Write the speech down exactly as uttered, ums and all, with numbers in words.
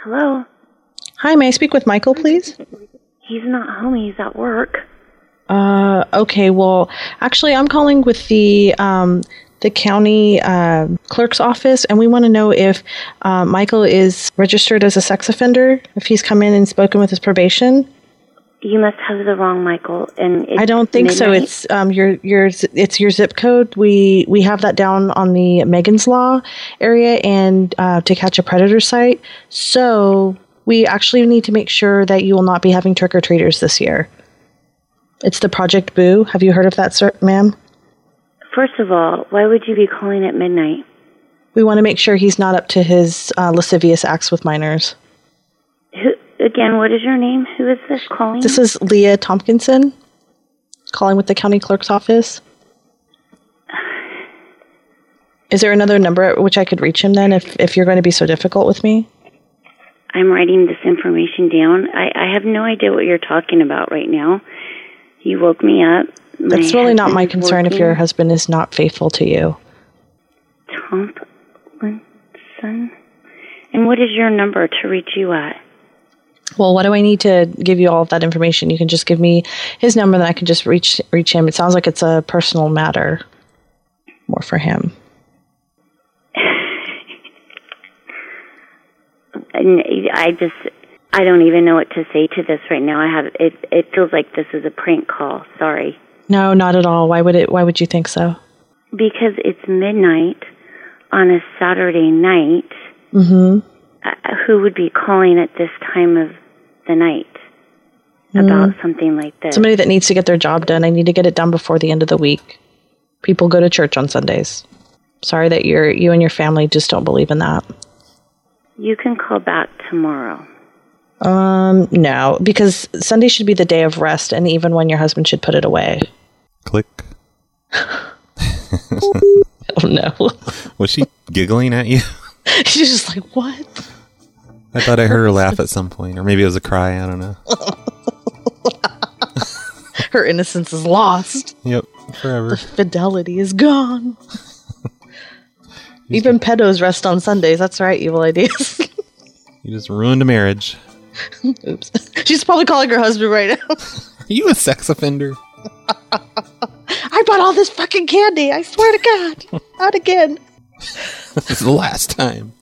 Hello? Hi, may I speak with Michael, please? He's not home. He's at work. Uh, okay, well, actually, I'm calling with the um, the county uh, clerk's office, and we want to know if uh, Michael is registered as a sex offender, if he's come in and spoken with his probation. You must have the wrong Michael. And it's I don't think midnight. so. It's um your your it's your zip code. We we have that down on the Megan's Law area and uh, To Catch a Predator site. So we actually need to make sure that you will not be having trick or treaters this year. It's the Project Boo. Have you heard of that, sir, ma'am? First of all, why would you be calling at midnight? We want to make sure he's not up to his uh, lascivious acts with minors. Who again? What is your name? Who is this calling? This is Leah Tompkinson, calling with the county clerk's office. Is there another number at which I could reach him then, if, if you're going to be so difficult with me? I'm writing this information down. I, I have no idea what you're talking about right now. You woke me up. That's My really not my husband is concern if working. your husband is not faithful to you. Tompkinson. And what is your number to reach you at? Well, what do I need to give you all of that information? You can just give me his number, then I can just reach reach him. It sounds like it's a personal matter more for him. I just, I don't even know what to say to this right now. I have it. It feels like this is a prank call. Sorry. No, not at all. Why would it? Why would you think so? Because it's midnight on a Saturday night. Mm-hmm. Uh, who would be calling at this time of the night about mm. something like this? Somebody that needs to get their job done. I need to get it done before the end of the week. People go to church on Sundays. Sorry that you're you and your family just don't believe in that. You can call back tomorrow. Um, no, because Sunday should be the day of rest, and even when your husband should put it away. Click. Oh no. Was she giggling at you? She's just like, what? I thought I heard her laugh at some point, or maybe it was a cry. I don't know. Her innocence is lost. Yep, forever. The fidelity is gone. Even pedos rest on Sundays. That's right, Evil Ideas. You just ruined a marriage. Oops. She's probably calling her husband right now. Are you a sex offender? I bought all this fucking candy. I swear to God. Not again. This is the last time.